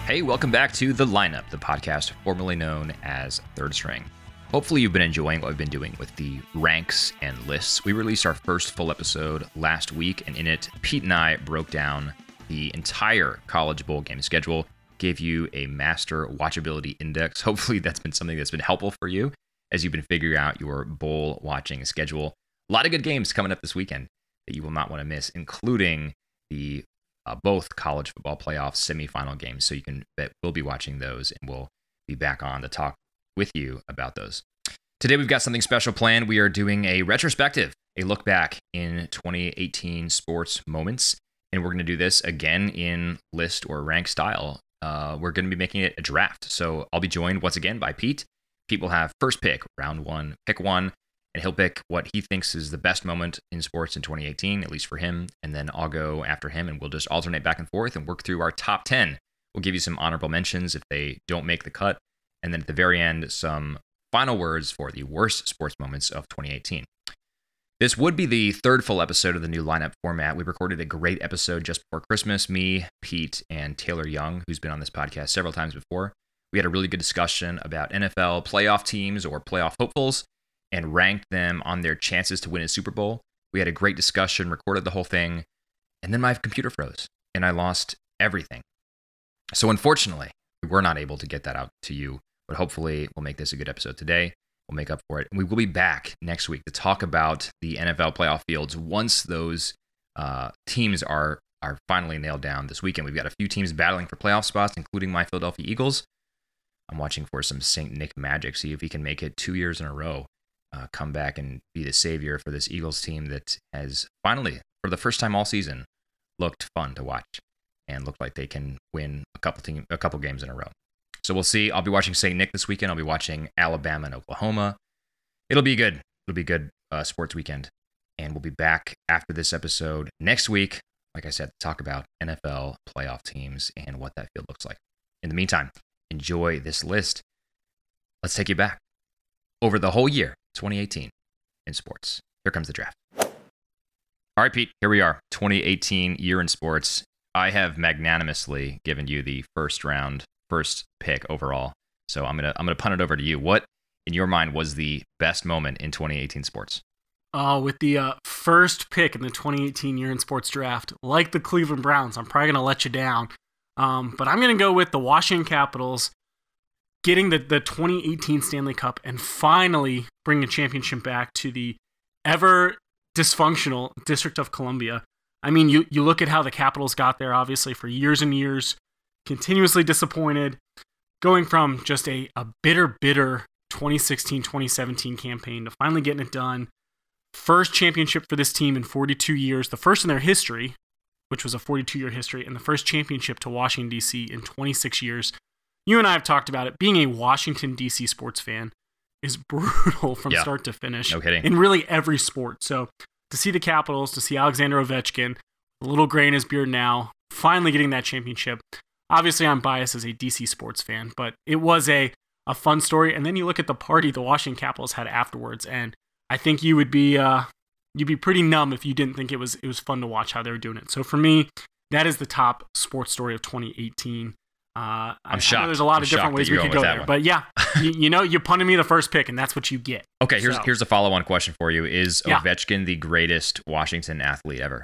Hey, welcome back to The Lineup, the podcast formerly known as Third String. Hopefully you've been enjoying what we've been doing with the ranks and lists. We released our first full episode last week, and in it, Pete and I broke down the entire college bowl game schedule, gave you a master watchability index. Hopefully that's been something that's been helpful for you as you've been figuring out your bowl watching schedule. A lot of good games coming up this weekend that you will not want to miss, including the both college football playoff semifinal games. So you can bet we'll be watching those, and we'll be back on to talk with you about those. Today we've got something special planned. We are doing a retrospective, a look back in 2018 sports moments, and we're going to do this again in list or rank style. We're going to be making it a draft. So I'll be joined once again by Pete. Pete will have first pick, round one, pick one, and he'll pick what he thinks is the best moment in sports in 2018, at least for him. And then I'll go after him, and we'll just alternate back and forth and work through our top 10. We'll give you some honorable mentions if they don't make the cut. And then at the very end, some final words for the worst sports moments of 2018. This would be the third full episode of the new lineup format. We recorded a great episode just before Christmas. Me, Pete, and Taylor Young, who's been on this podcast several times before. We had a really good discussion about NFL playoff teams or playoff hopefuls, and ranked them on their chances to win a Super Bowl. We had a great discussion, recorded the whole thing, and then my computer froze, and I lost everything. So unfortunately, we were not able to get that out to you, but hopefully we'll make this a good episode today. We'll make up for it. And we will be back next week to talk about the NFL playoff fields once those teams are finally nailed down this weekend. We've got a few teams battling for playoff spots, including my Philadelphia Eagles. I'm watching for some St. Nick magic, see if he can make it 2 years in a row. Come back and be the savior for this Eagles team that has finally, for the first time all season, looked fun to watch and looked like they can win a couple games in a row. So we'll see. I'll be watching St. Nick this weekend. I'll be watching Alabama and Oklahoma. It'll be good. It'll be good sports weekend. And we'll be back after this episode next week, like I said, to talk about NFL playoff teams and what that field looks like. In the meantime, enjoy this list. Let's take you back over the whole year 2018 in sports. Here comes the draft. All right, Pete, here we are. 2018 year in sports. I have magnanimously given you the first pick overall. So I'm gonna punt it over to you. What, in your mind, was the best moment in 2018 sports? With the first pick in the 2018 year in sports draft, like the Cleveland Browns, I'm probably gonna let you down. But I'm gonna go with the Washington Capitals getting the 2018 Stanley Cup and finally bringing a championship back to the ever dysfunctional District of Columbia. I mean, you look at how the Capitals got there, obviously, for years and years, continuously disappointed, going from just a bitter 2016-2017 campaign to finally getting it done. First championship for this team in 42 years, the first in their history, which was a 42-year history, and the first championship to Washington, D.C. in 26 years. You and I have talked about it. Being a Washington, D.C. sports fan is brutal from start to finish. No kidding. In really every sport. So to see the Capitals, to see Alexander Ovechkin, a little gray in his beard now, finally getting that championship. Obviously, I'm biased as a D.C. sports fan, but it was a fun story. And then you look at the party the Washington Capitals had afterwards, and I think you'd be pretty numb if you didn't think it was fun to watch how they were doing it. So for me, that is the top sports story of 2018. I'm shocked. I know there's a lot of different ways we could go there, but yeah, you punted me the first pick, and that's what you get. Okay, here's a follow-on question for you: is Ovechkin the greatest Washington athlete ever?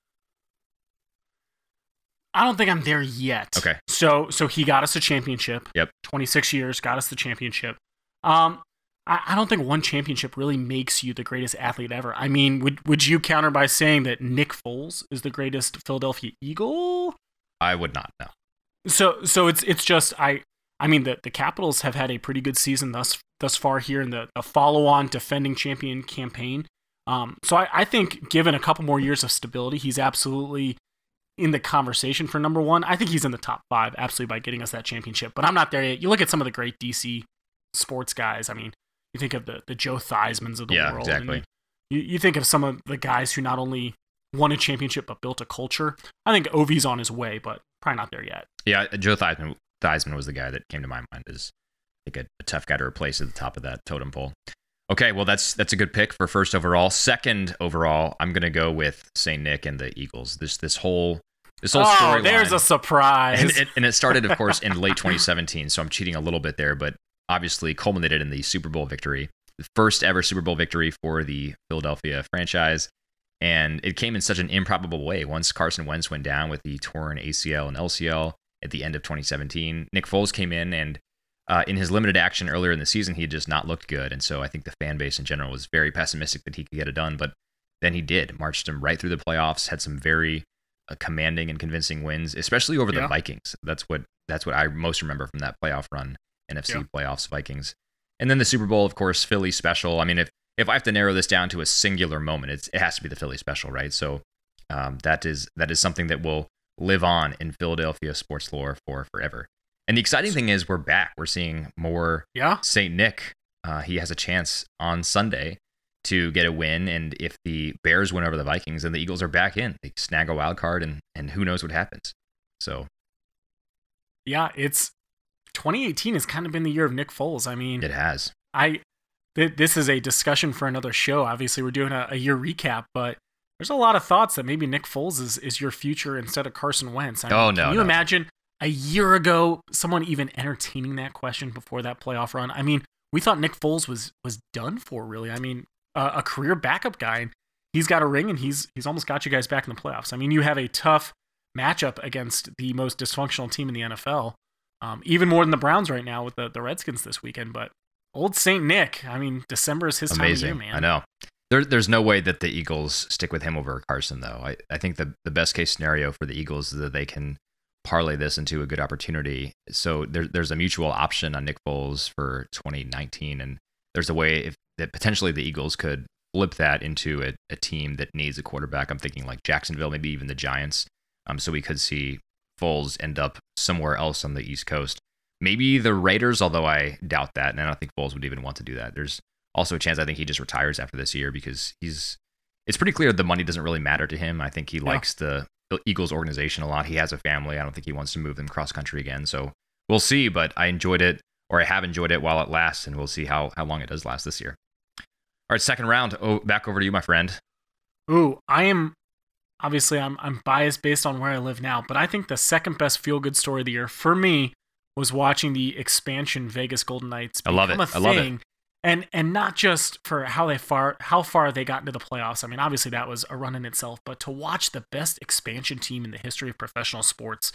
I don't think I'm there yet. Okay. So he got us a championship. Yep. 26 years, got us the championship. I don't think one championship really makes you the greatest athlete ever. I mean, would you counter by saying that Nick Foles is the greatest Philadelphia Eagle? I would not, no. So it's just I mean the Capitals have had a pretty good season thus far here in the follow-on defending champion campaign. So I think given a couple more years of stability, he's absolutely in the conversation for number one. I think he's in the top 5 absolutely by getting us that championship. But I'm not there yet. You look at some of the great DC sports guys. I mean, you think of the Joe Theismanns of the world. Yeah, exactly. And you think of some of the guys who not only won a championship but built a culture. I think Ovi's on his way, but probably not there yet. Yeah, Joe Theismann was the guy that came to my mind as like a tough guy to replace at the top of that totem pole. Okay, well, that's a good pick for first overall. Second overall, I'm going to go with St. Nick and the Eagles. This whole This whole storyline. There's a surprise. And it started, of course, in late 2017. So I'm cheating a little bit there, but obviously culminated in the Super Bowl victory, the first ever Super Bowl victory for the Philadelphia franchise. And it came in such an improbable way. Once Carson Wentz went down with the torn ACL and LCL at the end of 2017, Nick Foles came in, and in his limited action earlier in the season, he had just not looked good. And so I think the fan base in general was very pessimistic that he could get it done. But then he did, marched him right through the playoffs, had some very commanding and convincing wins, especially over the Vikings. That's what I most remember from that playoff run, NFC playoffs, Vikings. And then the Super Bowl, of course, Philly special. I mean, if I have to narrow this down to a singular moment, it has to be the Philly special, right? So that is something that will live on in Philadelphia sports lore for forever. And the exciting thing is we're back. We're seeing more St. Nick. He has a chance on Sunday to get a win. And if the Bears win over the Vikings, then the Eagles are back in. They snag a wild card, and who knows what happens. So, yeah, 2018 has kind of been the year of Nick Foles. I mean, it has. This is a discussion for another show. Obviously, we're doing a year recap, but there's a lot of thoughts that maybe Nick Foles is your future instead of Carson Wentz. Can you imagine a year ago someone even entertaining that question before that playoff run? I mean, we thought Nick Foles was done for, really. I mean, a career backup guy, and he's got a ring, and he's almost got you guys back in the playoffs. I mean, you have a tough matchup against the most dysfunctional team in the NFL, even more than the Browns right now with the Redskins this weekend. But old St. Nick, I mean, December is his time of year, man. I know. There's no way that the Eagles stick with him over Carson, though. I think the best case scenario for the Eagles is that they can parlay this into a good opportunity. So there's a mutual option on Nick Foles for 2019, and there's a way that potentially the Eagles could flip that into a team that needs a quarterback. I'm thinking like Jacksonville, maybe even the Giants. So we could see Foles end up somewhere else on the East Coast. Maybe the Raiders, although I doubt that, and I don't think Foles would even want to do that. There's also a chance I think he just retires after this year because it's pretty clear the money doesn't really matter to him. I think he likes the Eagles organization a lot. He has a family. I don't think he wants to move them cross country again. So we'll see, but I enjoyed it, or I have enjoyed it while it lasts, and we'll see how long it does last this year. All right, second round. Back over to you, my friend. Ooh, I'm biased based on where I live now, but I think the second best feel-good story of the year for me was watching the expansion Vegas Golden Knights become a thing. I love it. And not just for how far they got into the playoffs. I mean, obviously that was a run in itself, but to watch the best expansion team in the history of professional sports,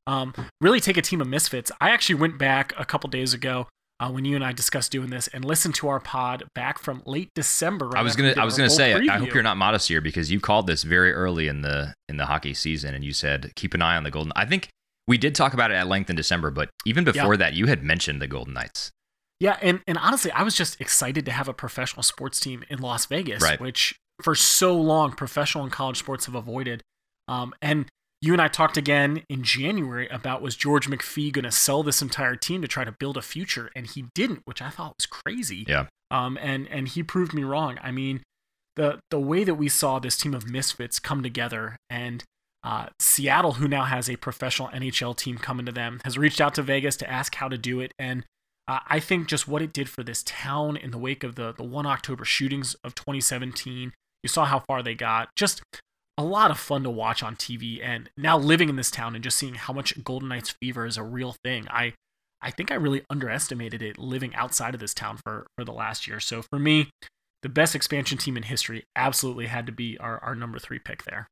really take a team of misfits. I actually went back a couple days ago when you and I discussed doing this and listened to our pod back from late December. Right, I was gonna say, I hope you're not modest here because you called this very early in the hockey season, and you said keep an eye on the Golden. I think we did talk about it at length in December, but even before that, you had mentioned the Golden Knights. Yeah, and honestly, I was just excited to have a professional sports team in Las Vegas, which for so long professional and college sports have avoided. And you and I talked again in January about, was George McPhee going to sell this entire team to try to build a future? And he didn't, which I thought was crazy. Yeah. And he proved me wrong. I mean, the way that we saw this team of misfits come together, and Seattle, who now has a professional NHL team coming to them, has reached out to Vegas to ask how to do it. And I think just what it did for this town in the wake of the 1 October shootings of 2017, you saw how far they got. Just a lot of fun to watch on TV, and now living in this town and just seeing how much Golden Knights fever is a real thing. I think I really underestimated it living outside of this town for the last year. So for me, the best expansion team in history absolutely had to be our number 3 pick there.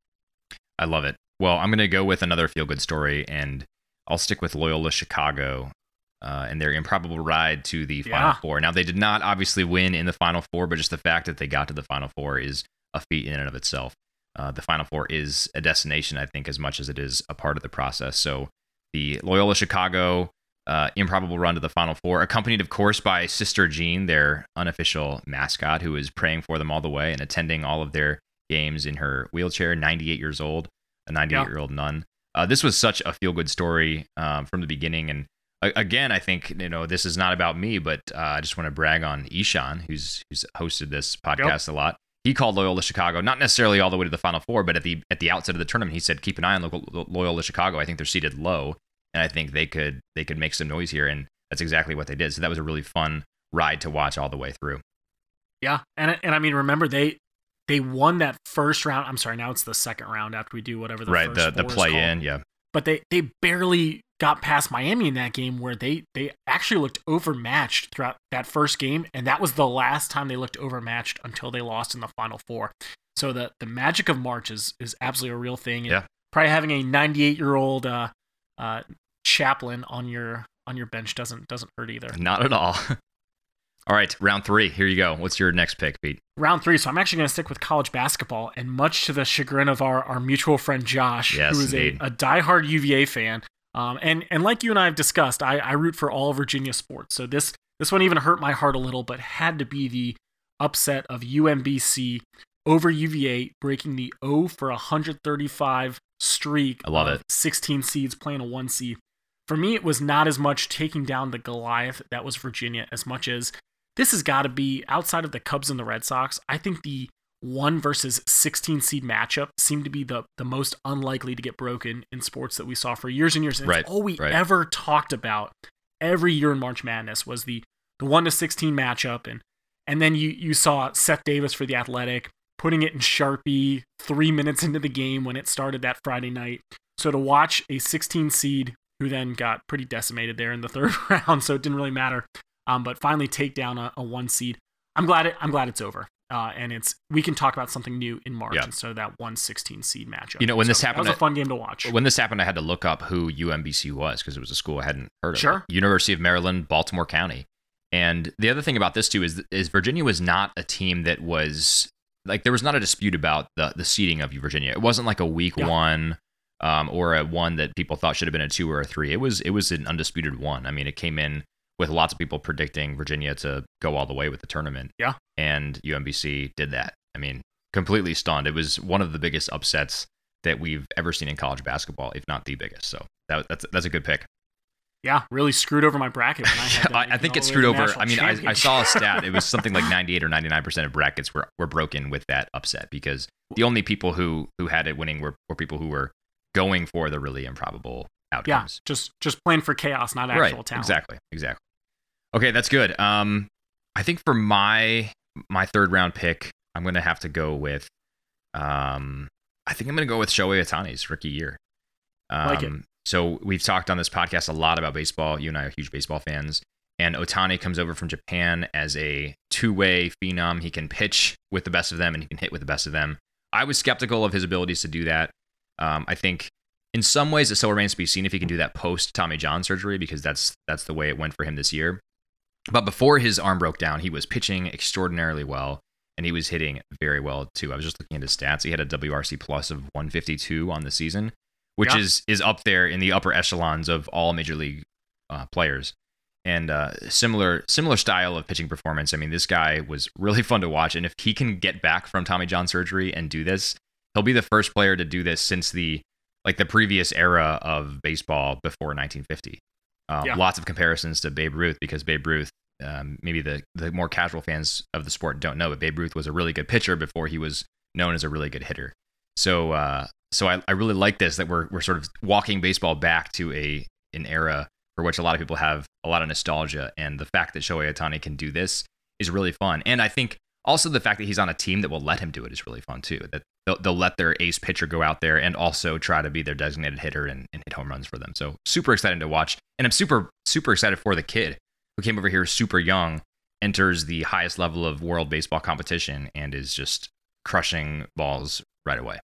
I love it. Well, I'm going to go with another feel-good story, and I'll stick with Loyola Chicago and their improbable ride to the Final Four. Now, they did not obviously win in the Final Four, but just the fact that they got to the Final Four is a feat in and of itself. The Final Four is a destination, I think, as much as it is a part of the process. So the Loyola Chicago improbable run to the Final Four, accompanied, of course, by Sister Jean, their unofficial mascot, who is praying for them all the way and attending all of their games in her wheelchair, 98 years old, a 98-year-old nun. This was such a feel-good story from the beginning. And again, I think, this is not about me, but I just want to brag on Ishan, who's hosted this podcast a lot. He called Loyola Chicago, not necessarily all the way to the Final Four, but at the outset of the tournament, he said, keep an eye on Loyola Chicago. I think they're seated low, and I think they could make some noise here, and that's exactly what they did. So that was a really fun ride to watch all the way through. Yeah, and I mean, remember, they they won that first round. I'm sorry, now it's the second round after we do whatever the right, first the four is play called. in, yeah. But they barely got past Miami in that game, where they actually looked overmatched throughout that first game, and that was the last time they looked overmatched until they lost in the Final Four. So the magic of March is absolutely a real thing. And yeah. Probably having a 98-year-old chaplain on your bench doesn't hurt either. Not at all. All right, round 3. Here you go. What's your next pick, Pete? Round 3. So I'm actually going to stick with college basketball, and much to the chagrin of our mutual friend Josh, yes, who is a diehard UVA fan. And like you and I have discussed, I root for all Virginia sports. So this one even hurt my heart a little, but had to be the upset of UMBC over UVA, breaking the 0 for 135 streak. I love it. 16 seeds playing a 1 seed. For me, it was not as much taking down the Goliath that was Virginia, as much as this has got to be, outside of the Cubs and the Red Sox, I think the 1 versus 16 seed matchup seemed to be the most unlikely to get broken in sports that we saw for years and years. And it's all we ever talked about every year in March Madness was the 1 to 16 matchup. And then you saw Seth Davis for the Athletic putting it in Sharpie 3 minutes into the game when it started that Friday night. So to watch a 16 seed who then got pretty decimated there in the third round, so it didn't really matter, but finally take down a 1 seed. I'm glad it's over. And we can talk about something new in March instead of that 1-16 seed matchup. You know, when this happened, that was a fun game to watch. When this happened, I had to look up who UMBC was because it was a school I hadn't heard of. Sure. University of Maryland, Baltimore County. And the other thing about this too is Virginia was not a team that was like, there was not a dispute about the seeding of Virginia. It wasn't like a week 1 or a 1 that people thought should have been a 2 or a 3. It was an undisputed 1. I mean, it came in with lots of people predicting Virginia to go all the way with the tournament. Yeah. And UMBC did that. I mean, completely stunned. It was one of the biggest upsets that we've ever seen in college basketball, if not the biggest. So that's a good pick. Yeah, really screwed over my bracket. When I had I think it screwed over. I mean, I saw a stat. It was something like 98 or 99% of brackets were broken with that upset because the only people who had it winning were people who were going for the really improbable outcomes. Yeah, just playing for chaos, not actual talent. Exactly. Okay, that's good. I think for my third round pick, I'm going to have to go with I think I'm going to go with Shohei Ohtani's rookie year. Like it. So we've talked on this podcast a lot about baseball. You and I are huge baseball fans. And Ohtani comes over from Japan as a two-way phenom. He can pitch with the best of them and he can hit with the best of them. I was skeptical of his abilities to do that. I think in some ways it still remains to be seen if he can do that post Tommy John surgery because that's the way it went for him this year. But before his arm broke down, he was pitching extraordinarily well and he was hitting very well too. I was just looking at his stats. He had a WRC plus of 152 on the season, which is up there in the upper echelons of all major league players. And similar style of pitching performance. I mean, this guy was really fun to watch. And if he can get back from Tommy John surgery and do this, he'll be the first player to do this since the previous era of baseball before 1950. Lots of comparisons to Babe Ruth because Babe Ruth, maybe the more casual fans of the sport don't know, but Babe Ruth was a really good pitcher before he was known as a really good hitter. So I really like this, that we're sort of walking baseball back to an era for which a lot of people have a lot of nostalgia. And the fact that Shohei Ohtani can do this is really fun. And I think also the fact that he's on a team that will let him do it is really fun too. That they'll let their ace pitcher go out there and also try to be their designated hitter and hit home runs for them. So super excited to watch. And I'm super, super excited for the kid who came over here super young, enters the highest level of world baseball competition and is just crushing balls right away.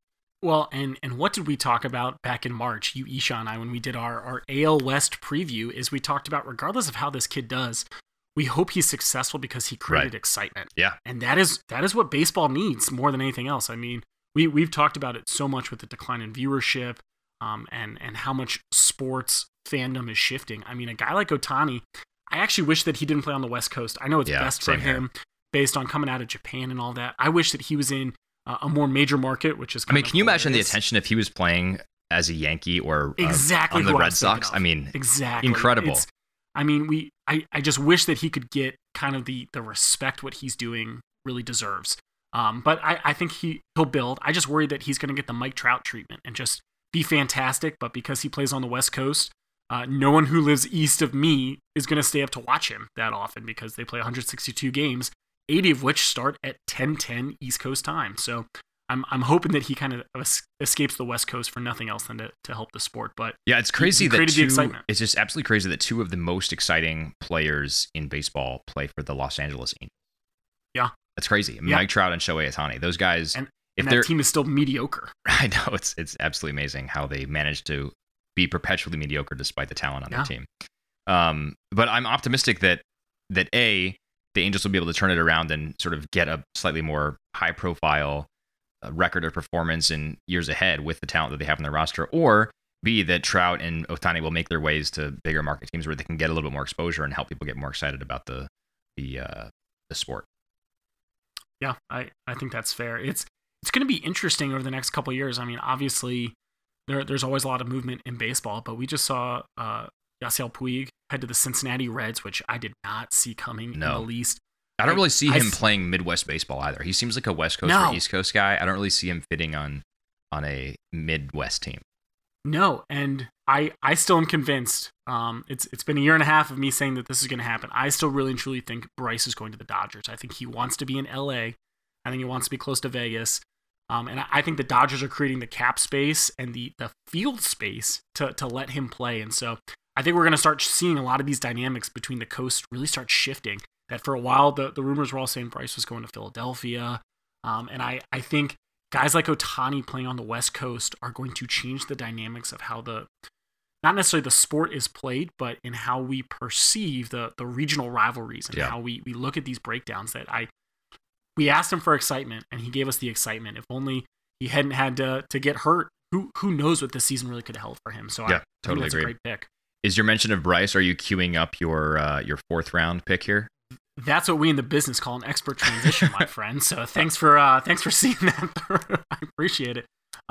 Well, and what did we talk about back in March, you, Isha, and I, when we did our AL West preview, is we talked about, regardless of how this kid does, we hope he's successful because he created excitement. Yeah. And that is what baseball needs more than anything else. I mean, we've talked about it so much with the decline in viewership and how much sports fandom is shifting. I mean, a guy like Ohtani, I actually wish that he didn't play on the West Coast. I know it's best for him based on coming out of Japan and all that. I wish that he was in a more major market, which is kind of can you imagine the attention if he was playing as a Yankee or exactly on the Red Sox? I mean, exactly incredible. I just wish that he could get kind of the respect what he's doing really deserves. But I think he'll build. I just worry that he's going to get the Mike Trout treatment and just be fantastic. But because he plays on the West Coast, no one who lives east of me is going to stay up to watch him that often because they play 162 games 80 of which start at 10:10 East Coast time. So I'm hoping that he kind of escapes the West Coast for nothing else than to help the sport. But yeah, it's crazy he created the that excitement. it's just absolutely crazy that two of the most exciting players in baseball play for the Los Angeles Angels. Yeah, that's crazy. Mike Trout and Shohei Ohtani, those guys. And that team is still mediocre. I know, it's absolutely amazing how they managed to be perpetually mediocre despite the talent on their team. But I'm optimistic that the Angels will be able to turn it around and sort of get a slightly more high profile record of performance in years ahead with the talent that they have in their roster, or B, that Trout and Ohtani will make their ways to bigger market teams where they can get a little bit more exposure and help people get more excited about the sport. Yeah, I think that's fair. It's going to be interesting over the next couple of years. I mean, obviously there's always a lot of movement in baseball, but we just saw Yasiel Puig head to the Cincinnati Reds, which I did not see coming in the least. I don't really see him playing Midwest baseball either. He seems like a West Coast or East Coast guy. I don't really see him fitting on a Midwest team. No, and I still am convinced. It's been a year and a half of me saying that this is going to happen. I still really and truly think Bryce is going to the Dodgers. I think he wants to be in LA. I think he wants to be close to Vegas. And I think the Dodgers are creating the cap space and the field space to let him play. And so I think we're going to start seeing a lot of these dynamics between the coasts really start shifting. That for a while, the rumors were all saying Bryce was going to Philadelphia. And I think guys like Ohtani playing on the West Coast are going to change the dynamics of how not necessarily the sport is played, but in how we perceive the regional rivalries and how we look at these breakdowns. We asked him for excitement, and he gave us the excitement. If only he hadn't had to get hurt, who knows what this season really could have held for him. So I totally think that's a great pick. Is your mention of Bryce, are you queuing up your fourth round pick here? That's what we in the business call an expert transition, my friend. So thanks for seeing that through. I appreciate it.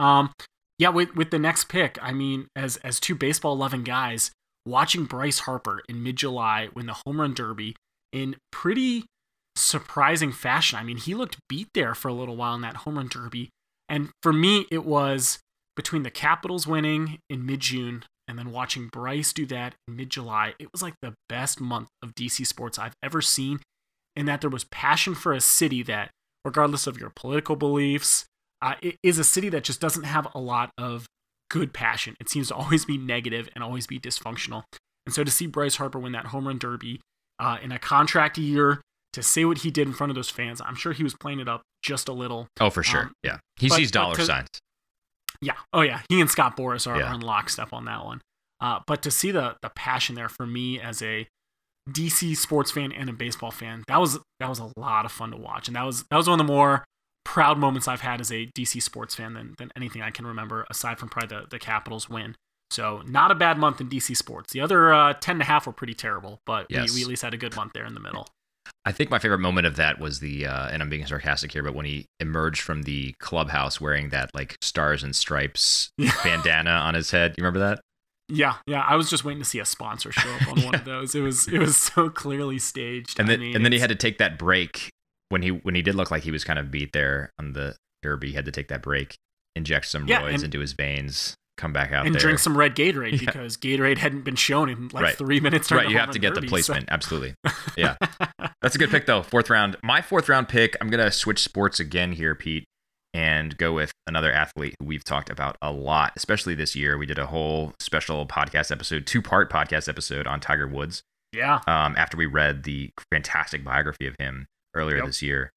With the next pick, I mean, as two baseball loving guys, watching Bryce Harper in mid-July win the home run derby in pretty surprising fashion. I mean, he looked beat there for a little while in that home run derby, and for me, it was between the Capitals winning in mid-June and then watching Bryce do that in mid-July. It was like the best month of DC sports I've ever seen, in that there was passion for a city that, regardless of your political beliefs, it is a city that just doesn't have a lot of good passion. It seems to always be negative and always be dysfunctional. And so to see Bryce Harper win that home run derby in a contract year, to say what he did in front of those fans, I'm sure he was playing it up just a little. Oh, for sure. Yeah. He sees dollar signs. Yeah. Oh, yeah. He and Scott Boras are on lockstep on that one. But to see the passion there for me as a DC sports fan and a baseball fan, that was a lot of fun to watch. And that was one of the more proud moments I've had as a DC sports fan than anything I can remember, aside from probably the Capitals win. So not a bad month in DC sports. The other 10.5 were pretty terrible, but we at least had a good month there in the middle. I think my favorite moment of that was and I'm being sarcastic here, but when he emerged from the clubhouse wearing that like stars and stripes bandana on his head. You remember that? Yeah. I was just waiting to see a sponsor show up on one of those. It was so clearly staged. And then he had to take that break when he did look like he was kind of beat there on the derby. He had to take that break, inject some roids into his veins, come back out and there. Drink some red Gatorade because Gatorade hadn't been shown in 3 minutes. Right, you have to get the placement. Absolutely. Yeah. That's a good pick, though. Fourth round. My fourth round pick, I'm going to switch sports again here, Pete, and go with another athlete who we've talked about a lot, especially this year. We did a whole special podcast episode, 2-part podcast episode on Tiger Woods. Yeah. After we read the fantastic biography of him earlier this year.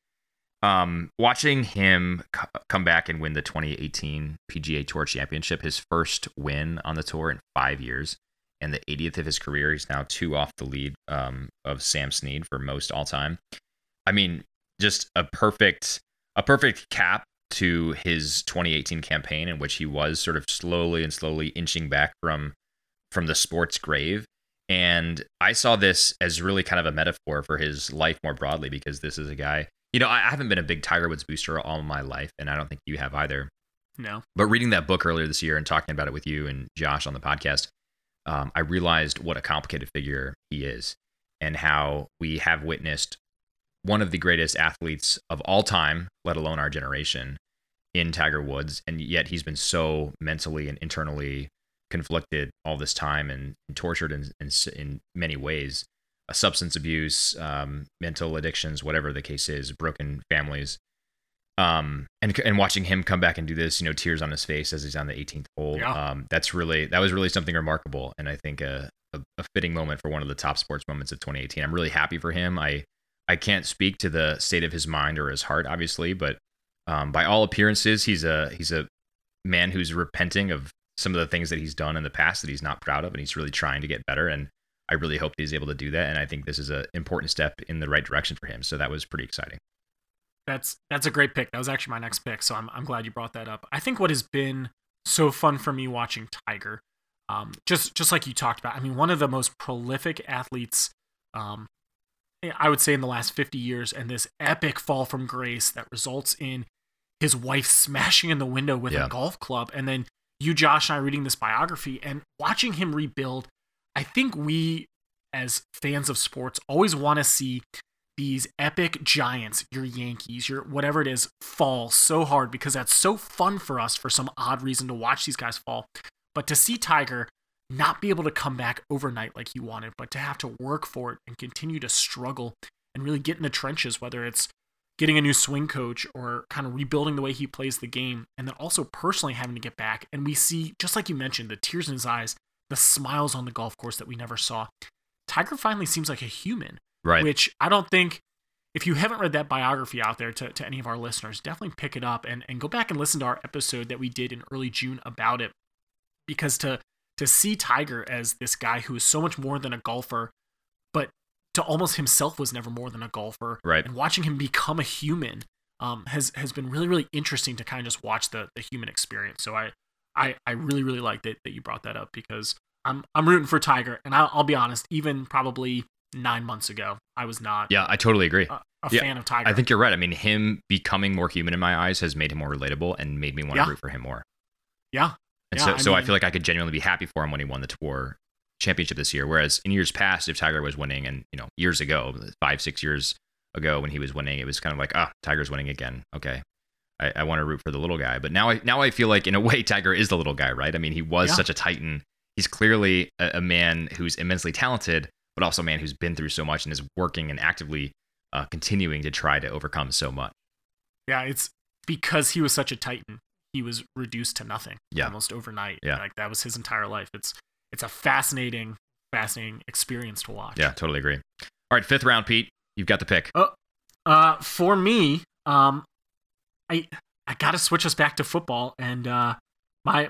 Watching him come back and win the 2018 PGA Tour Championship, his first win on the tour in 5 years, and the 80th of his career. He's now 2 off the lead of Sam Snead for most all time. I mean, just a perfect cap to his 2018 campaign, in which he was sort of slowly inching back from the sport's grave. And I saw this as really kind of a metaphor for his life more broadly, because this is a guy, I haven't been a big Tiger Woods booster all my life, and I don't think you have either. No. But reading that book earlier this year and talking about it with you and Josh on the podcast, I realized what a complicated figure he is, and how we have witnessed one of the greatest athletes of all time, let alone our generation, in Tiger Woods. And yet he's been so mentally and internally conflicted all this time and tortured in many ways. substance abuse, mental addictions, whatever the case is, broken families. And watching him come back and do this, tears on his face as he's on the 18th hole. Yeah. That was really something remarkable. And I think a fitting moment for one of the top sports moments of 2018. I'm really happy for him. I can't speak to the state of his mind or his heart, obviously, but by all appearances, he's a man who's repenting of some of the things that he's done in the past that he's not proud of, and he's really trying to get better. And I really hope that he's able to do that. And I think this is an important step in the right direction for him. So that was pretty exciting. That's a great pick. That was actually my next pick. So I'm glad you brought that up. I think what has been so fun for me watching Tiger, just like you talked about, I mean, one of the most prolific athletes, I would say in the last 50 years, and this epic fall from grace that results in his wife smashing in the window with a golf club. And then you, Josh, and I reading this biography and watching him rebuild. I think we, as fans of sports, always want to see these epic giants, your Yankees, your whatever it is, fall so hard because that's so fun for us for some odd reason to watch these guys fall. But to see Tiger not be able to come back overnight like he wanted, but to have to work for it and continue to struggle and really get in the trenches, whether it's getting a new swing coach or kind of rebuilding the way he plays the game, and then also personally having to get back. And we see, just like you mentioned, the tears in his eyes, the smiles on the golf course that we never saw. Tiger finally seems like a human, right? Which I don't think, if you haven't read that biography out there to any of our listeners, definitely pick it up and go back and listen to our episode that we did in early June about it. Because to see Tiger as this guy who is so much more than a golfer, but to almost himself was never more than a golfer, right? And watching him become a human has been really, really interesting to kind of just watch the human experience. So I really, really like that you brought that up, because I'm rooting for Tiger, and I'll be honest, even probably 9 months ago, I was not. Yeah, I totally agree. A fan of Tiger. I think you're right. I mean, him becoming more human in my eyes has made him more relatable and made me want to root for him more. Yeah. And so I feel like I could genuinely be happy for him when he won the tour championship this year. Whereas in years past, if Tiger was winning, and years ago, 5-6 years ago when he was winning, it was kind of like, Tiger's winning again. Okay, I want to root for the little guy. But now I feel like in a way Tiger is the little guy, right? I mean, he was such a titan. He's clearly a man who's immensely talented, but also a man who's been through so much and is working and actively continuing to try to overcome so much. Yeah, it's because he was such a titan. He was reduced to nothing almost overnight. Yeah. Like that was his entire life. It's a fascinating experience to watch. Yeah, totally agree. All right, 5th round, Pete. You've got the pick. For me, I got to switch us back to football, and my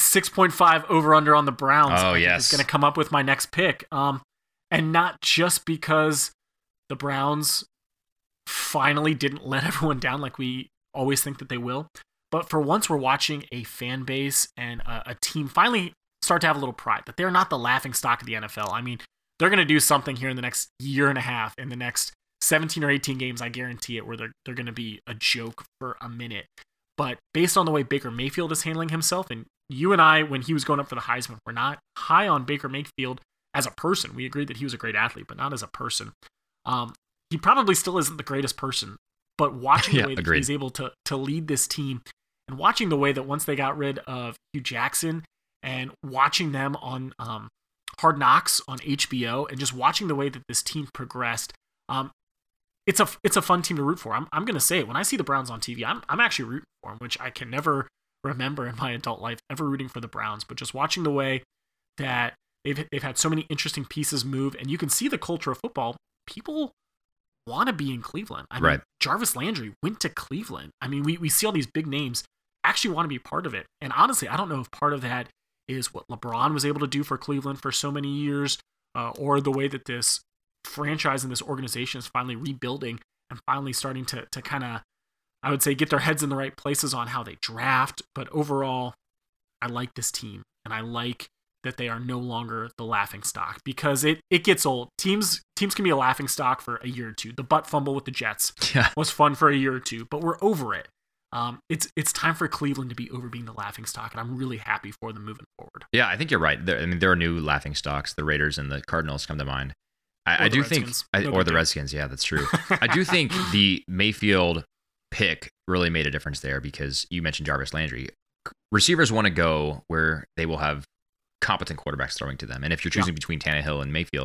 6.5 over under on the Browns is going to come up with my next pick. And not just because the Browns finally didn't let everyone down like we always think that they will, but for once we're watching a fan base and a team finally start to have a little pride that they're not the laughingstock of the NFL. I mean, they're going to do something here in the next year and a half, in the next 17 or 18 games, I guarantee it, where they're going to be a joke for a minute. But based on the way Baker Mayfield is handling himself, and you and I, when he was going up for the Heisman, were not high on Baker Mayfield as a person. We agreed that he was a great athlete, but not as a person. He probably still isn't the greatest person, but watching the way that he's able to lead this team, and watching the way that once they got rid of Hugh Jackson, and watching them on Hard Knocks on HBO, and just watching the way that this team progressed, it's a fun team to root for. I'm going to say it. When I see the Browns on TV, I'm actually rooting for them, which I can never remember in my adult life ever rooting for the Browns. But just watching the way that they've had so many interesting pieces move, and you can see the culture of football. People want to be in Cleveland. I mean, Jarvis Landry went to Cleveland. I mean, we see all these big names actually want to be part of it. And honestly, I don't know if part of that is what LeBron was able to do for Cleveland for so many years, or the way that this franchise and this organization is finally rebuilding and finally starting to kind of, I would say, get their heads in the right places on how they draft. But overall, I like this team, and I like that they are no longer the laughing stock, because it gets old. Teams can be a laughing stock for a year or two. The butt fumble with the Jets was fun for a year or two, but we're over it. It's time for Cleveland to be over being the laughing stock, and I'm really happy for them moving forward. Yeah, I think you're right. There are new laughing stocks. The Raiders and the Cardinals come to mind. I do think, or the Redskins. Yeah, that's true. I do think the Mayfield pick really made a difference there, because you mentioned Jarvis Landry. Receivers want to go where they will have competent quarterbacks throwing to them. And if you're choosing between Tannehill and Mayfield,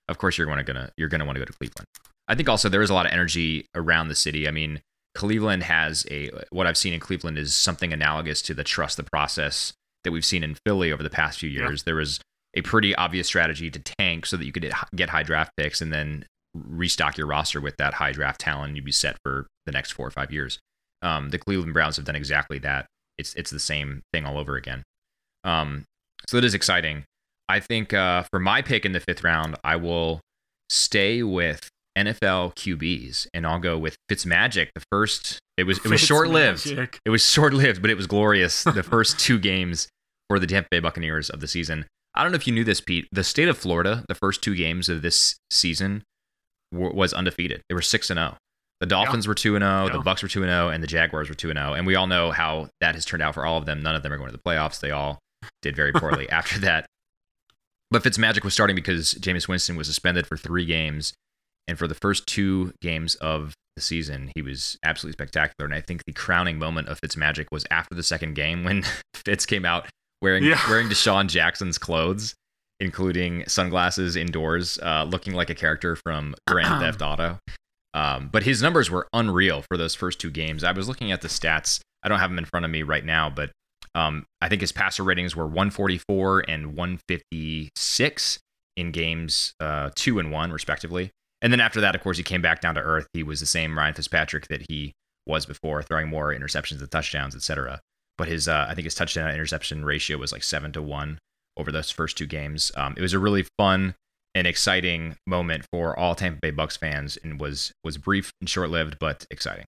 of course you're gonna want to go to Cleveland. I think also there is a lot of energy around the city. I mean, Cleveland has what I've seen in Cleveland is something analogous to the trust the process that we've seen in Philly over the past few years. There was a pretty obvious strategy to tank so that you could get high draft picks and then restock your roster with that high draft talent, and you'd be set for the next 4 or 5 years. The Cleveland Browns have done exactly that. It's the same thing all over again. So it is exciting. I think for my pick in the 5th round, I will stay with NFL QBs, and I'll go with Fitzmagic. The first, it was short-lived. It was short-lived, but it was glorious. The first 2 games for the Tampa Bay Buccaneers of the season. I don't know if you knew this, Pete. The state of Florida, the first 2 games of this season was undefeated. They were 6-0. The Dolphins were 2-0, the Bucs were 2-0, and the Jaguars were 2-0. And we all know how that has turned out for all of them. None of them are going to the playoffs. They all did very poorly after that. But Fitzmagic was starting because Jameis Winston was suspended for 3 games. And for the first 2 games of the season, he was absolutely spectacular. And I think the crowning moment of Fitzmagic was after the second game when Fitz came out wearing Deshaun Jackson's clothes, including sunglasses indoors, looking like a character from Grand Theft Auto. But his numbers were unreal for those first 2 games. I was looking at the stats. I don't have them in front of me right now, but I think his passer ratings were 144 and 156 in games 2 and 1, respectively. And then after that, of course, he came back down to earth. He was the same Ryan Fitzpatrick that he was before, throwing more interceptions than touchdowns, etc. But his, I think his touchdown interception ratio was like 7-1 over those first 2 games. It was a really fun and exciting moment for all Tampa Bay Bucs fans, and was brief and short-lived, but exciting.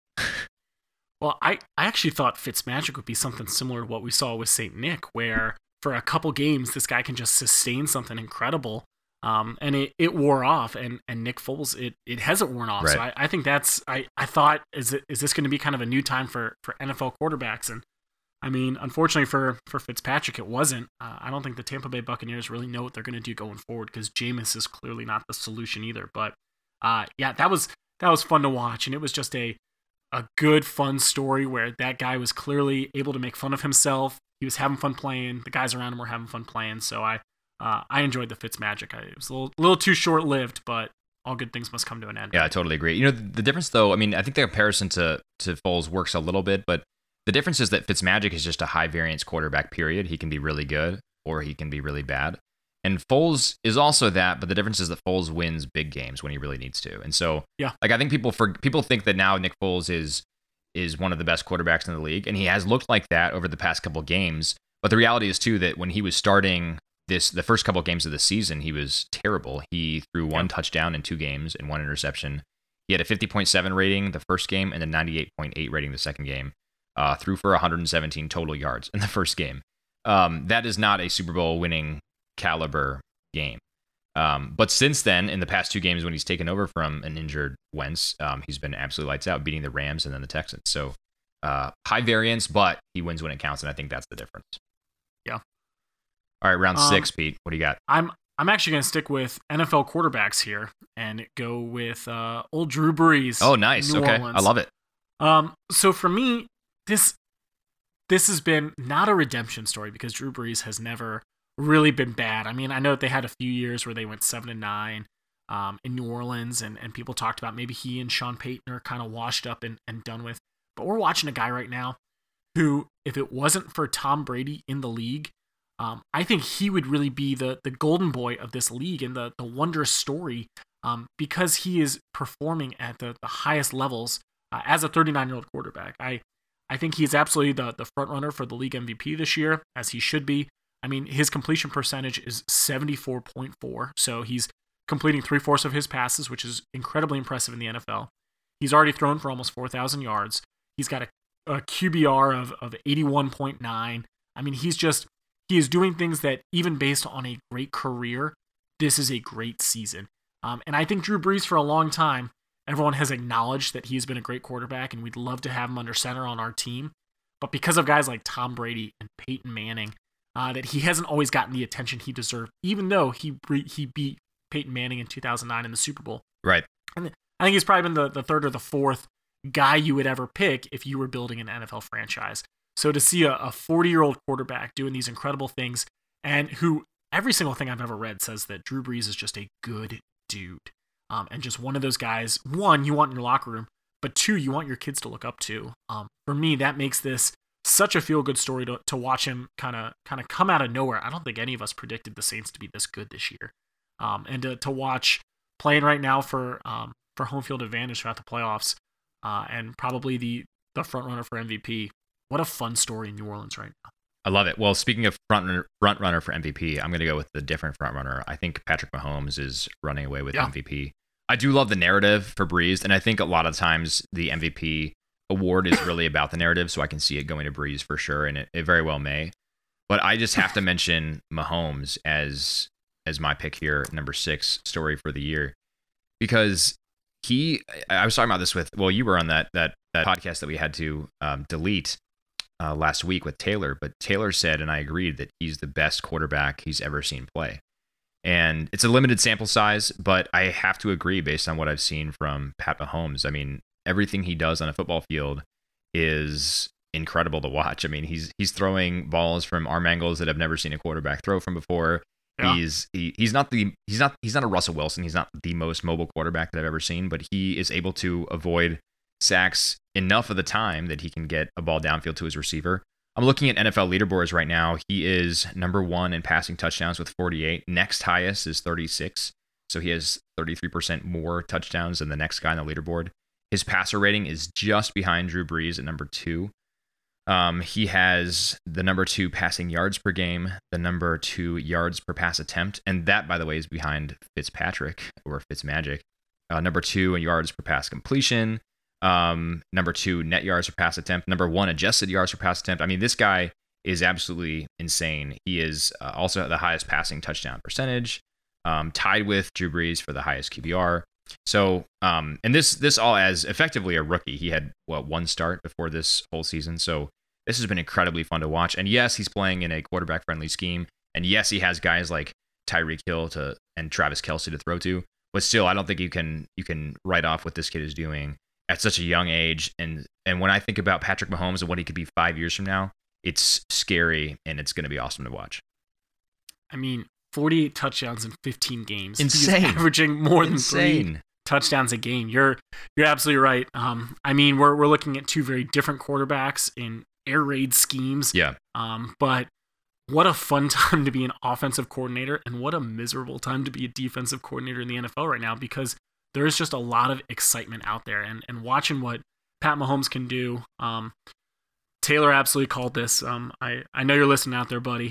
Well, I actually thought Fitzmagic would be something similar to what we saw with St. Nick, where for a couple games, this guy can just sustain something incredible. And it wore off, and Nick Foles, it hasn't worn off. Right. So I think I thought, is this going to be kind of a new time for NFL quarterbacks? And I mean, unfortunately for Fitzpatrick, it wasn't. I don't think the Tampa Bay Buccaneers really know what they're going to do going forward, because Jameis is clearly not the solution either. But that was fun to watch, and it was just a good, fun story where that guy was clearly able to make fun of himself. He was having fun playing. The guys around him were having fun playing. So I enjoyed the Fitzmagic. It was a little too short-lived, but all good things must come to an end. Yeah, I totally agree. You know, the difference, though, I mean, I think the comparison to Foles works a little bit, but the difference is that Fitzmagic is just a high-variance quarterback, period. He can be really good, or he can be really bad. And Foles is also that, but the difference is that Foles wins big games when he really needs to. And so, like, I think people think that now Nick Foles is one of the best quarterbacks in the league, and he has looked like that over the past couple games. But the reality is, too, that when he was starting the first couple of games of the season, he was terrible. He threw 1 touchdown in 2 games and 1 interception. He had a 50.7 rating the first game and a 98.8 rating the second game. Threw for 117 total yards in the first game. That is not a Super Bowl winning caliber game. But since then, in the past 2 games when he's taken over from an injured Wentz, he's been absolutely lights out, beating the Rams and then the Texans. So high variance, but he wins when it counts, and I think that's the difference. Yeah. All right, round 6, Pete. What do you got? I'm actually going to stick with NFL quarterbacks here and go with old Drew Brees. Oh, nice. Okay, I love it. So for me, this has been not a redemption story, because Drew Brees has never really been bad. I mean, I know that they had a few years where they went 7-9 in New Orleans, and people talked about maybe he and Sean Payton are kind of washed up and done with. But we're watching a guy right now who, if it wasn't for Tom Brady in the league, I think he would really be the golden boy of this league and the wondrous story, because he is performing at the highest levels as a 39-year-old quarterback. I think he's absolutely the front runner for the league MVP this year, as he should be. I mean, his completion percentage is 74.4, so he's completing 3/4 of his passes, which is incredibly impressive in the NFL. He's already thrown for almost 4,000 yards. He's got a QBR of 81.9. I mean, he is doing things that, even based on a great career, this is a great season. And I think Drew Brees, for a long time, everyone has acknowledged that he's been a great quarterback, and we'd love to have him under center on our team. But because of guys like Tom Brady and Peyton Manning, that he hasn't always gotten the attention he deserved, even though he beat Peyton Manning in 2009 in the Super Bowl. Right. And I think he's probably been the 3rd or the 4th guy you would ever pick if you were building an NFL franchise. So to see a 40-year-old quarterback doing these incredible things, and who every single thing I've ever read says that Drew Brees is just a good dude. And just one of those guys, one, you want in your locker room, but two, you want your kids to look up to. For me, that makes this such a feel-good story to watch him kind of come out of nowhere. I don't think any of us predicted the Saints to be this good this year. And to watch playing right now for home field advantage throughout the playoffs, and probably the front runner for MVP. What a fun story in New Orleans right now. I love it. Well, speaking of front runner for MVP, I'm going to go with the different front runner. I think Patrick Mahomes is running away with MVP. I do love the narrative for Breeze, and I think a lot of times the MVP award is really about the narrative, so I can see it going to Breeze for sure, and it very well may. But I just have to mention Mahomes as my pick here, number 6 story for the year, because I was talking about this with, well, you were on that podcast that we had to delete last week with Taylor, but Taylor said, and I agreed, that he's the best quarterback he's ever seen play. And it's a limited sample size, but I have to agree based on what I've seen from Pat Mahomes. I mean, everything he does on a football field is incredible to watch. I mean, he's throwing balls from arm angles that I've never seen a quarterback throw from before. Yeah. He's not a Russell Wilson. He's not the most mobile quarterback that I've ever seen, but he is able to avoid sacks enough of the time that he can get a ball downfield to his receiver. I'm looking at NFL leaderboards right now. He is number 1 in passing touchdowns with 48. Next highest is 36. So he has 33% more touchdowns than the next guy on the leaderboard. His passer rating is just behind Drew Brees at number 2. He has the number 2 passing yards per game, the number 2 yards per pass attempt. And that, by the way, is behind Fitzpatrick or Fitzmagic. Number 2 in yards per pass completion. Number 2 net yards per pass attempt, number 1 adjusted yards per pass attempt. I mean, this guy is absolutely insane. He is also the highest passing touchdown percentage, tied with Drew Brees for the highest QBR. So, and this all as effectively a rookie. He had 1 start before this whole season. So this has been incredibly fun to watch. And yes, he's playing in a quarterback friendly scheme. And yes, he has guys like Tyreek Hill and Travis Kelce to throw to. But still, I don't think you can write off what this kid is doing at such a young age. And when I think about Patrick Mahomes and what he could be 5 years from now, it's scary and it's going to be awesome to watch. I mean, 48 touchdowns in 15 games. Insane. He's averaging more than 3 touchdowns a game. You're absolutely right. I mean, we're looking at 2 very different quarterbacks in air raid schemes. Yeah. But what a fun time to be an offensive coordinator, and what a miserable time to be a defensive coordinator in the NFL right now, because there is just a lot of excitement out there, and watching what Pat Mahomes can do. Taylor absolutely called this. I know you're listening out there, buddy.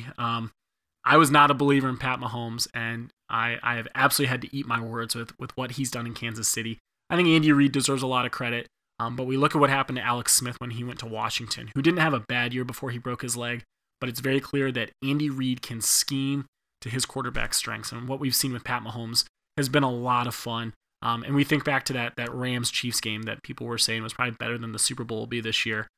I was not a believer in Pat Mahomes, and I have absolutely had to eat my words with what he's done in Kansas City. I think Andy Reid deserves a lot of credit, but we look at what happened to Alex Smith when he went to Washington, who didn't have a bad year before he broke his leg, but it's very clear that Andy Reid can scheme to his quarterback strengths, and what we've seen with Pat Mahomes has been a lot of fun. And we think back to that Rams-Chiefs game that people were saying was probably better than the Super Bowl will be this year.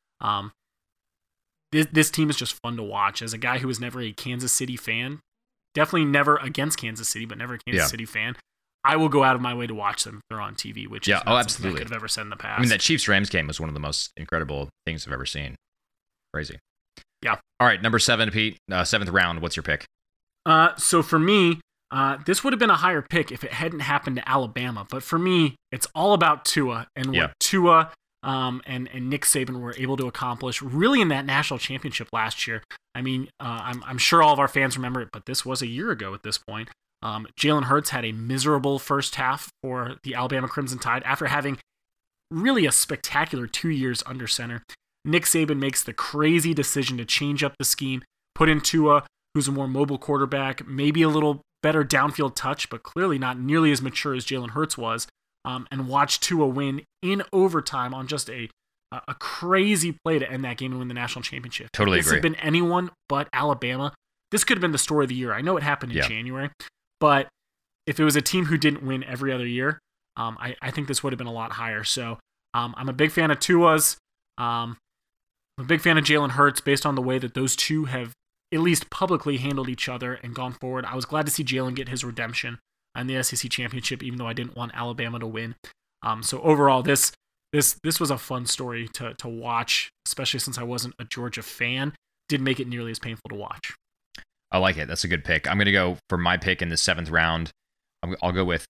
This team is just fun to watch. As a guy who was never a Kansas City fan, definitely never against Kansas City, but never a Kansas City fan, I will go out of my way to watch them if they're on TV, which is not something I could have ever said in the past. I mean, that Chiefs-Rams game was one of the most incredible things I've ever seen. Crazy. Yeah. All right, number 7, Pete. 7th round. What's your pick? So for me, this would have been a higher pick if it hadn't happened to Alabama. But for me, it's all about Tua and what Tua and Nick Saban were able to accomplish really in that national championship last year. I mean, I'm sure all of our fans remember it, but this was a year ago at this point. Jalen Hurts had a miserable first half for the Alabama Crimson Tide after having really a spectacular 2 years under center. Nick Saban makes the crazy decision to change up the scheme, put in Tua, who's a more mobile quarterback, maybe a little better downfield touch, but clearly not nearly as mature as Jalen Hurts was, and watch Tua win in overtime on just a crazy play to end that game and win the national championship. Totally agree. If this agree. had been anyone but Alabama, this could have been the story of the year. I know it happened in January, but if it was a team who didn't win every other year, I think this would have been a lot higher. So I'm a big fan of Tua's. I'm a big fan of Jalen Hurts based on the way that those two have at least publicly handled each other and gone forward. I was glad to see Jalen get his redemption in the SEC championship, even though I didn't want Alabama to win. So overall, this was a fun story to watch, especially since I wasn't a Georgia fan. Didn't make it nearly as painful to watch. I like it. That's a good pick. I'm going to go for my pick in the 7th round. I'll go with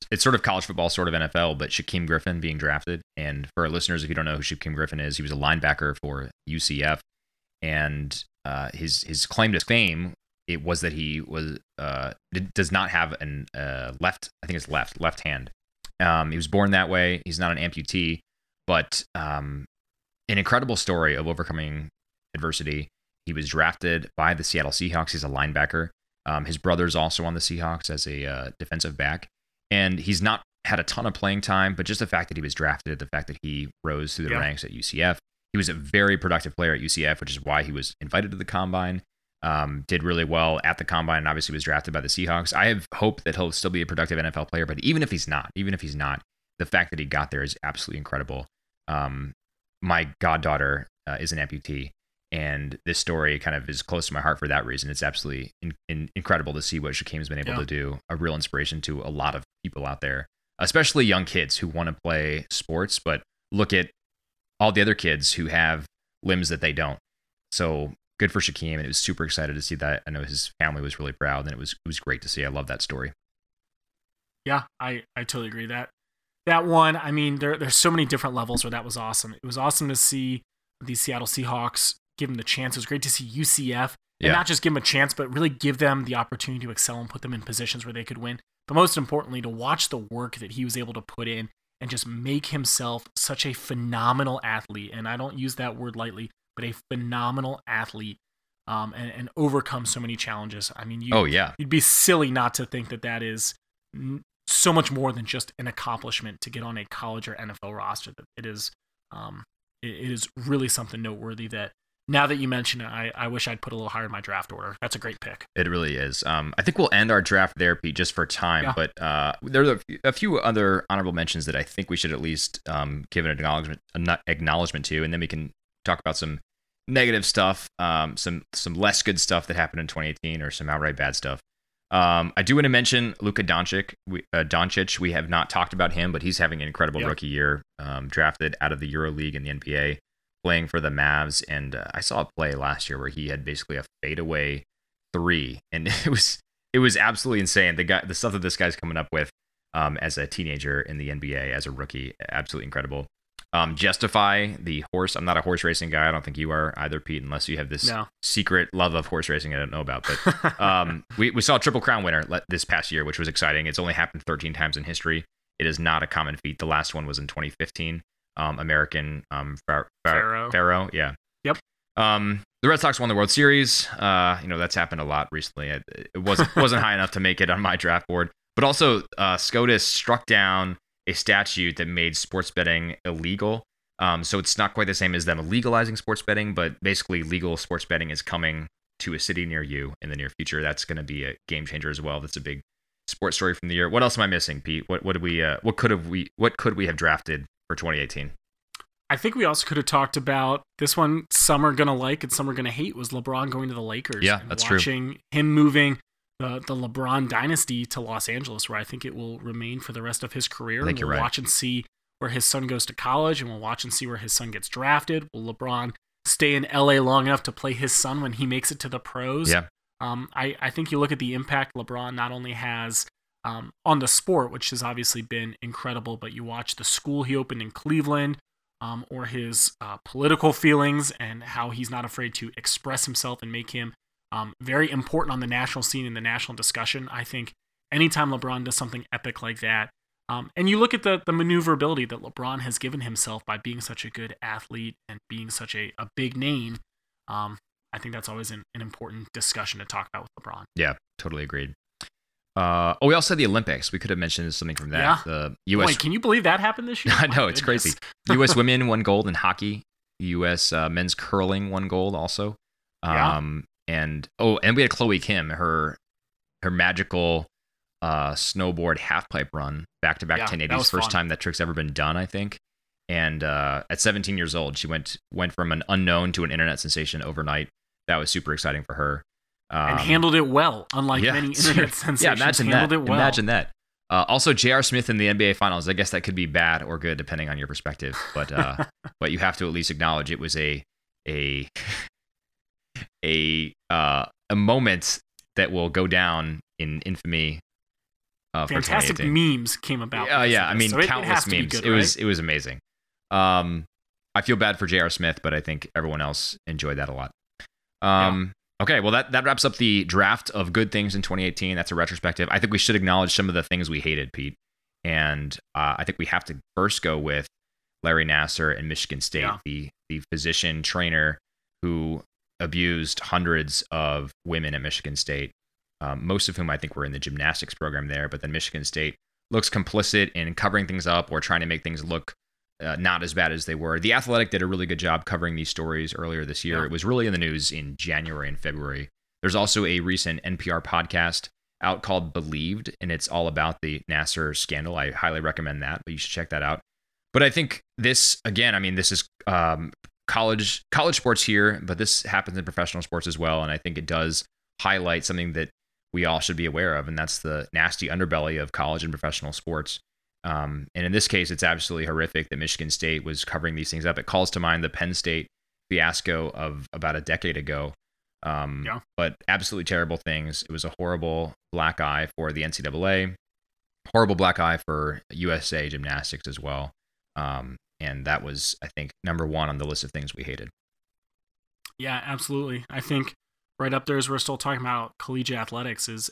it's sort of college football, sort of NFL, but Shaquem Griffin being drafted. And for our listeners, if you don't know who Shaquem Griffin is, he was a linebacker for UCF, and his claim to fame it was that he was does not have an left. I think it's left hand. He was born that way. He's not an amputee, but an incredible story of overcoming adversity. He was drafted by the Seattle Seahawks. He's a linebacker. His brother's also on the Seahawks as a defensive back. And he's not had a ton of playing time, but just the fact that he was drafted, the fact that he rose through the ranks at UCF. He was a very productive player at UCF, which is why he was invited to the Combine. Did really well at the Combine, and obviously was drafted by the Seahawks. I have hope that he'll still be a productive NFL player, but even if he's not, the fact that he got there is absolutely incredible. My goddaughter is an amputee, and this story kind of is close to my heart for that reason. It's absolutely incredible to see what Shaquem's been able to do. A real inspiration to a lot of people out there, especially young kids who want to play sports, but look at all the other kids who have limbs that they don't. So good for Shaquem, and it was super excited to see that. I know his family was really proud, and it was great to see. I love that story. Yeah, I totally agree. That one, I mean, there's so many different levels where that was awesome. It was awesome to see the Seattle Seahawks give him the chance. It was great to see UCF, and not just give them a chance, but really give them the opportunity to excel and put them in positions where they could win. But most importantly, to watch the work that he was able to put in and just make himself such a phenomenal athlete. And I don't use that word lightly, but a phenomenal athlete, and overcome so many challenges. I mean, you'd be silly not to think that is so much more than just an accomplishment to get on a college or NFL roster. That it is really something noteworthy that, now that you mention it, I wish I'd put a little higher in my draft order. That's a great pick. It really is. I think we'll end our draft there, Pete, just for time. But there are a few other honorable mentions that I think we should at least give an acknowledgement to, and then we can talk about some negative stuff, some less good stuff that happened in 2018, or some outright bad stuff. I do want to mention Luka Doncic. We have not talked about him, but he's having an incredible rookie year. Drafted out of the EuroLeague and the NBA, playing for the Mavs. And I saw a play last year where he had basically a fadeaway three, and it was absolutely insane. The stuff that this guy's coming up with as a teenager in the NBA as a rookie, absolutely incredible. Justify, the horse. I'm not a horse racing guy. I don't think you are either, Pete, unless you have this secret love of horse racing I don't know about. But we saw a Triple Crown winner this past year, which was exciting. It's only happened 13 times in history. It is not a common feat. The last one was in 2015. American Pharaoh. Yeah. Yep. The Red Sox won the World Series. That's happened a lot recently. It wasn't high enough to make it on my draft board. But also, SCOTUS struck down a statute that made sports betting illegal. So it's not quite the same as them legalizing sports betting, but basically legal sports betting is coming to a city near you in the near future. That's going to be a game changer as well. That's a big sports story from the year. What else am I missing, Pete? What could we have drafted for 2018? I think we also could have talked about this one. Some are going to like and some are going to hate, was LeBron going to the Lakers. Yeah, that's true. Watching him moving the LeBron dynasty to Los Angeles, where I think it will remain for the rest of his career. We'll watch and see where his son goes to college, and we'll watch and see where his son gets drafted. Will LeBron stay in LA long enough to play his son when he makes it to the pros? Yeah. I think you look at the impact LeBron not only has on the sport, which has obviously been incredible, but you watch the school he opened in Cleveland, or his political feelings and how he's not afraid to express himself and make him very important on the national scene in the national discussion. I think anytime LeBron does something epic like that, and you look at the maneuverability that LeBron has given himself by being such a good athlete and being such a big name, I think that's always an important discussion to talk about with LeBron. Yeah, totally agreed. We also had the Olympics. We could have mentioned something from that. Yeah. The U.S. Wait, can you believe that happened this year? I know, it's crazy. U.S. women won gold in hockey. U.S. Men's curling won gold also. And we had Chloe Kim, her magical snowboard halfpipe run, back-to-back 1080s, first time that trick's ever been done, I think. And at 17 years old, she went from an unknown to an internet sensation overnight. That was super exciting for her. And handled it well, unlike many internet sensations. Yeah, imagine that. Also, J.R. Smith in the NBA Finals. I guess that could be bad or good depending on your perspective, but you have to at least acknowledge it was a moment that will go down in infamy for fantastic 2018. memes came about. Yeah. I mean, so countless memes. Good, it was amazing. I feel bad for J.R. Smith, but I think everyone else enjoyed that a lot. Okay, well, that wraps up the draft of good things in 2018. That's a retrospective. I think we should acknowledge some of the things we hated, Pete. And I think we have to first go with Larry Nassar and Michigan State, the physician trainer who abused hundreds of women at Michigan State, most of whom I think were in the gymnastics program there. But then Michigan State looks complicit in covering things up or trying to make things look not as bad as they were. The Athletic did a really good job covering these stories earlier this year. It was really in the news in January and February. There's also a recent NPR podcast out called Believed, and it's all about the Nassar scandal. I highly recommend that, but you should check that out. But I think this, again, I mean, this is college sports here, but this happens in professional sports as well. And I think it does highlight something that we all should be aware of, and that's the nasty underbelly of college and professional sports. And in this case, it's absolutely horrific that Michigan State was covering these things up. It calls to mind the Penn State fiasco of about a decade ago. But absolutely terrible things. It was a horrible black eye for the NCAA, horrible black eye for USA Gymnastics as well. And that was, I think, number one on the list of things we hated. Yeah, absolutely. I think right up there as we're still talking about collegiate athletics is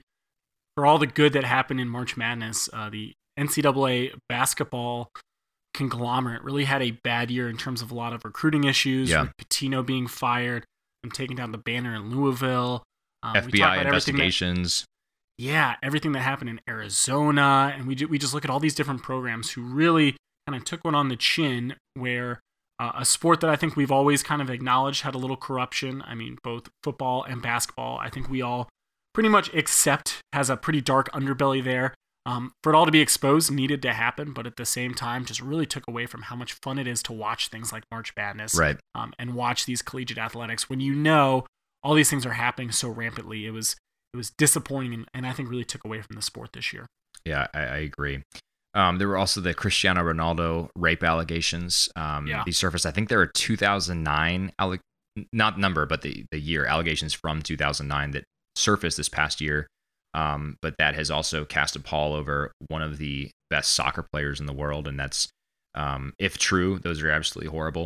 for all the good that happened in March Madness, the NCAA basketball conglomerate really had a bad year in terms of a lot of recruiting issues, with Pitino being fired and taking down the banner in Louisville. FBI investigations. Everything that happened in Arizona. And we just look at all these different programs who really kind of took one on the chin, where a sport that I think we've always kind of acknowledged had a little corruption. I mean, both football and basketball, I think we all pretty much accept has a pretty dark underbelly there. For it all to be exposed needed to happen, but at the same time, just really took away from how much fun it is to watch things like March Madness, right? And watch these collegiate athletics when you know all these things are happening so rampantly. It was disappointing, and I think really took away from the sport this year. Yeah, I agree. There were also the Cristiano Ronaldo rape allegations. These surfaced, I think there were 2009, not number, but the year, allegations from 2009 that surfaced this past year. But that has also cast a pall over one of the best soccer players in the world. And that's, if true, those are absolutely horrible.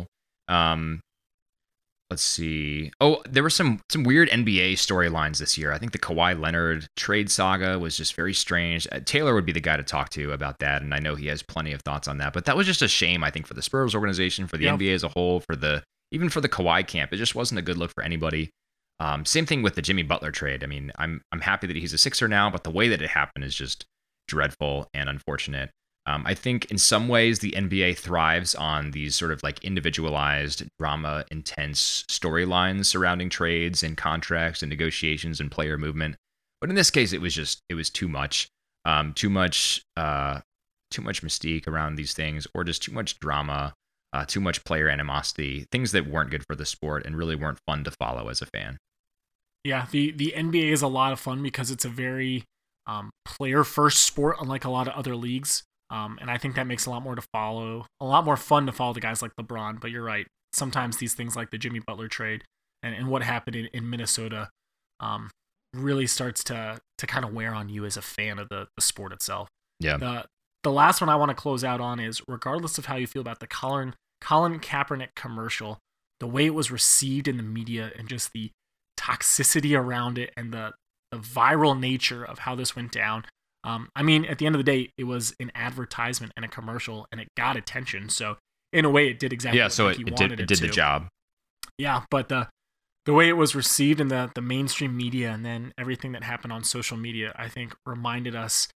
Let's see. Oh, there were some weird NBA storylines this year. I think the Kawhi Leonard trade saga was just very strange. Taylor would be the guy to talk to about that, and I know he has plenty of thoughts on that. But that was just a shame, I think, for the Spurs organization, for the NBA as a whole, even for the Kawhi camp. It just wasn't a good look for anybody. Same thing with the Jimmy Butler trade. I mean, I'm happy that he's a Sixer now, but the way that it happened is just dreadful and unfortunate. I think in some ways the NBA thrives on these sort of like individualized, drama intense storylines surrounding trades and contracts and negotiations and player movement. But in this case, it was too much, too much mystique around these things, or just too much drama, too much player animosity, things that weren't good for the sport and really weren't fun to follow as a fan. Yeah, the NBA is a lot of fun because it's a very player first sport, unlike a lot of other leagues. And I think that makes a lot more fun to follow the guys like LeBron. But you're right. Sometimes these things like the Jimmy Butler trade and what happened in Minnesota really starts to kind of wear on you as a fan of the sport itself. Yeah. The last one I want to close out on is, regardless of how you feel about the Colin Kaepernick commercial, the way it was received in the media and just the toxicity around it and the viral nature of how this went down. I mean, at the end of the day, it was an advertisement and a commercial, and it got attention. So in a way, it did exactly what he wanted it to. It did the job. Yeah, but the way it was received in the mainstream media and then everything that happened on social media, I think reminded us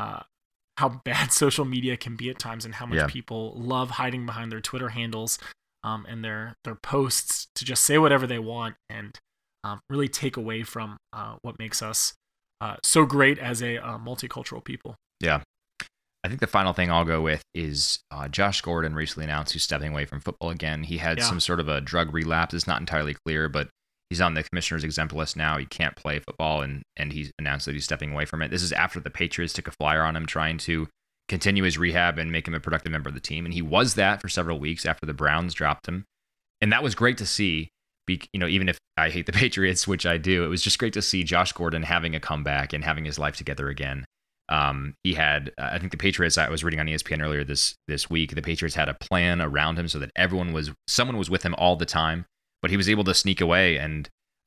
how bad social media can be at times and how much people love hiding behind their Twitter handles and their posts to just say whatever they want and really take away from what makes us so great as a multicultural people. Yeah. I think the final thing I'll go with is Josh Gordon recently announced he's stepping away from football again. He had some sort of a drug relapse. It's not entirely clear, but he's on the commissioner's exempt list now. He can't play football, and he's announced that he's stepping away from it. This is after the Patriots took a flyer on him trying to continue his rehab and make him a productive member of the team. And he was that for several weeks after the Browns dropped him. And that was great to see. Even if I hate the Patriots, which I do, it was just great to see Josh Gordon having a comeback and having his life together again. He had, I think the Patriots, I was reading on ESPN earlier this week, the Patriots had a plan around him so that someone was with him all the time, but he was able to sneak away and,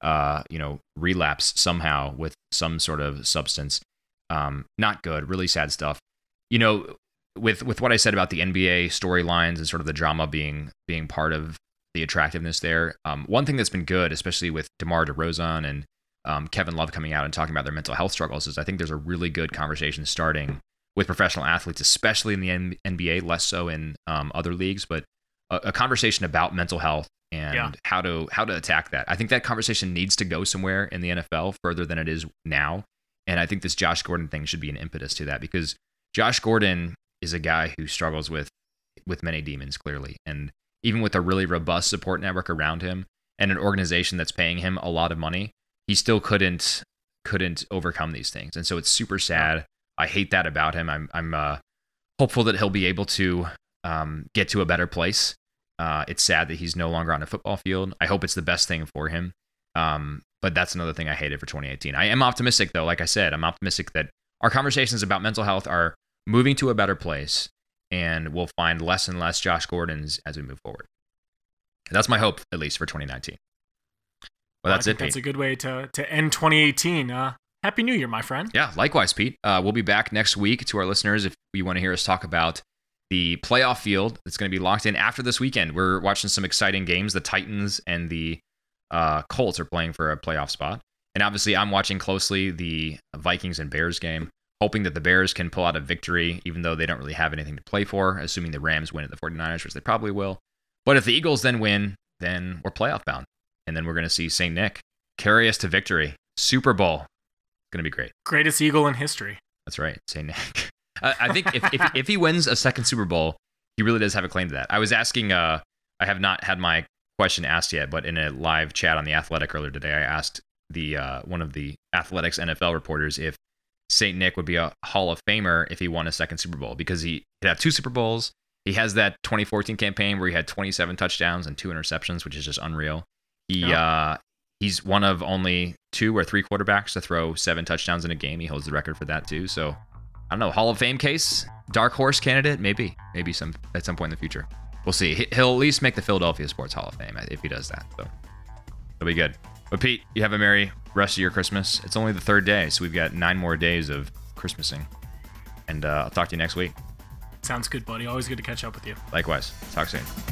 relapse somehow with some sort of substance. Not good, really sad stuff. With what I said about the NBA storylines and sort of the drama being part of the attractiveness there, one thing that's been good, especially with DeMar DeRozan and Kevin Love coming out and talking about their mental health struggles, is I think there's a really good conversation starting with professional athletes, especially in the NBA, less so in other leagues, but a conversation about mental health and how to attack that. I think that conversation needs to go somewhere in the NFL further than it is now. And I think this Josh Gordon thing should be an impetus to that, because Josh Gordon is a guy who struggles with many demons, clearly. And even with a really robust support network around him and an organization that's paying him a lot of money, he still couldn't overcome these things. And so it's super sad. I hate that about him. I'm hopeful that he'll be able to get to a better place. It's sad that he's no longer on a football field. I hope it's the best thing for him. But that's another thing I hated for 2018. I am optimistic, though. Like I said, I'm optimistic that our conversations about mental health are moving to a better place, and we'll find less and less Josh Gordons as we move forward. That's my hope, at least for 2019. Well, that's it, Pete. That's a good way to end 2018. Happy New Year, my friend. Yeah, likewise, Pete. We'll be back next week. To our listeners, if you want to hear us talk about the playoff field that's going to be locked in after this weekend, we're watching some exciting games. The Titans and the Colts are playing for a playoff spot. And obviously, I'm watching closely the Vikings and Bears game, hoping that the Bears can pull out a victory, even though they don't really have anything to play for, assuming the Rams win at the 49ers, which they probably will. But if the Eagles then win, then we're playoff bound. And then we're going to see St. Nick carry us to victory. Super Bowl. It's going to be great. Greatest Eagle in history. That's right, St. Nick. I think if he wins a second Super Bowl, he really does have a claim to that. I was asking, I have not had my question asked yet, but in a live chat on The Athletic earlier today, I asked the one of the Athletics NFL reporters if St. Nick would be a Hall of Famer if he won a second Super Bowl, because he had 2 Super Bowls. He has that 2014 campaign where he had 27 touchdowns and 2 interceptions, which is just unreal. He's one of only 2 or 3 quarterbacks to throw 7 touchdowns in a game. He holds the record for that too. So I don't know, Hall of Fame case, dark horse candidate, maybe at some point in the future. We'll see. He'll at least make the Philadelphia Sports Hall of Fame if he does that. So it'll be good. But Pete, you have a merry rest of your Christmas. It's only the 3rd day, so we've got 9 more days of Christmasing. And I'll talk to you next week. Sounds good, buddy. Always good to catch up with you. Likewise. Talk soon.